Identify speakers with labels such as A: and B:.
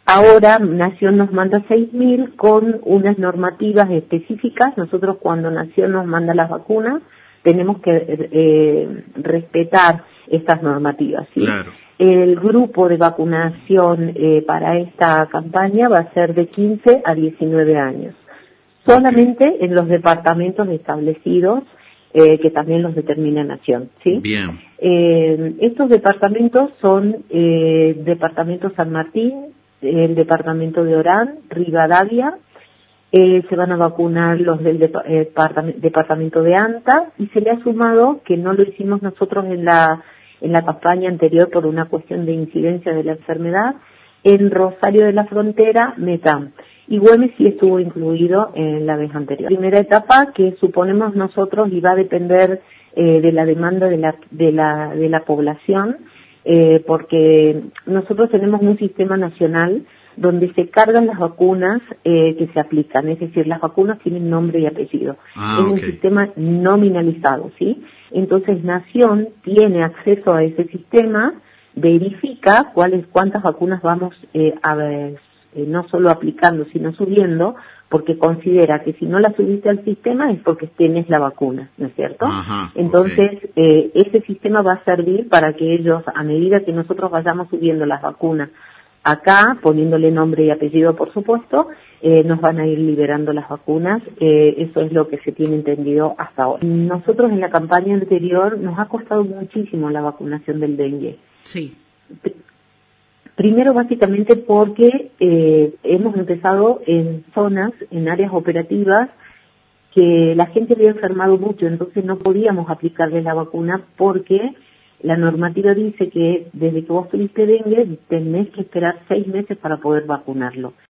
A: Ahora Nación nos manda 6.000 con unas normativas específicas. Nosotros cuando Nación nos manda las vacunas tenemos que respetar estas normativas, ¿sí?
B: Claro.
A: El grupo de vacunación para esta campaña va a ser de 15 a 19 años. Solamente en los departamentos establecidos, que también los determina Nación, ¿sí?
B: Bien.
A: Estos departamentos son Departamento San Martín, el Departamento de Orán, Rivadavia, se van a vacunar los del Departamento de Anta, y se le ha sumado, que no lo hicimos nosotros en la campaña anterior por una cuestión de incidencia de la enfermedad, en Rosario de la Frontera, Metam. Y Güemes sí estuvo incluido en la vez anterior. Primera etapa que suponemos nosotros y va a depender de la demanda de la población, porque nosotros tenemos un sistema nacional donde se cargan las vacunas que se aplican, es decir, las vacunas tienen nombre y apellido. Es un sistema nominalizado, ¿sí? Entonces Nación tiene acceso a ese sistema, verifica cuántas vacunas vamos a ver, no solo aplicando, sino subiendo, porque considera que si no la subiste al sistema es porque tienes la vacuna, ¿no es cierto?
B: Ajá,
A: entonces, ese sistema va a servir para que ellos, a medida que nosotros vayamos subiendo las vacunas acá, poniéndole nombre y apellido, por supuesto, nos van a ir liberando las vacunas. Eso es lo que se tiene entendido hasta ahora. Nosotros en la campaña anterior nos ha costado muchísimo la vacunación del dengue.
C: Sí.
A: Primero, básicamente porque hemos empezado en zonas, en áreas operativas, que la gente había enfermado mucho, entonces no podíamos aplicarle la vacuna porque la normativa dice que desde que vos tuviste dengue tenés que esperar 6 meses para poder vacunarlo.